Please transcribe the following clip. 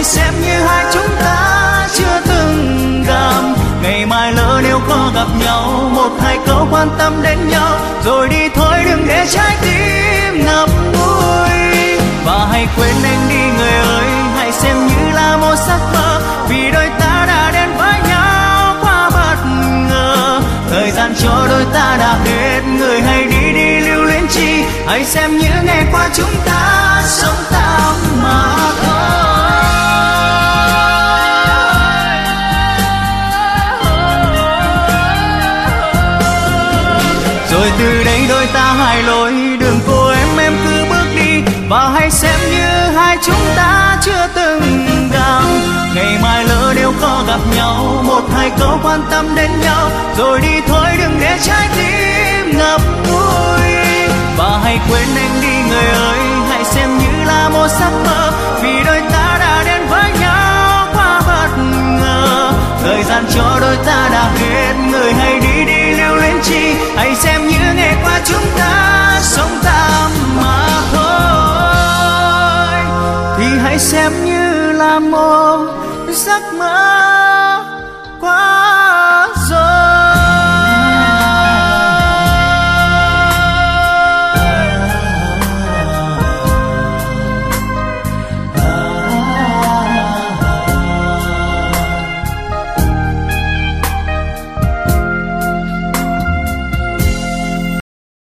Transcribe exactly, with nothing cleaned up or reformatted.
hãy xem như hai chúng ta chưa từng gặp. Ngày mai lỡ nếu có gặp nhau, một hai câu quan tâm đến nhau, rồi đi thôi đừng để trái tim ngập ngùi. Và hãy quên anh đi người ơi, hãy xem như là một giấc mơ, vì đôi ta đã đến với nhau quá bất ngờ. Thời gian cho đôi ta đã hết, người hãy đi đi lưu luyến chi, hãy xem như ngày qua chúng ta sống tạm mà thôi. Rồi từ đây đôi ta hai lối, đường cô em em cứ bước đi, và hãy xem như hai chúng ta chưa từng gặp. Ngày mai lỡ nếu có gặp nhau, một hai câu quan tâm đến nhau, rồi đi thôi đừng để trái tim ngập ngùi. Và hãy quên anh đi người ơi, hãy xem như là một giấc mơ, vì đôi ta đã đến với nhau quá bất ngờ. Thời gian cho đôi ta đã hết, người hãy đi đi lưu luyến chi, hãy xem như ngày qua chúng ta sống tạm mà thôi. Thì hãy xem như là một giấc mơ.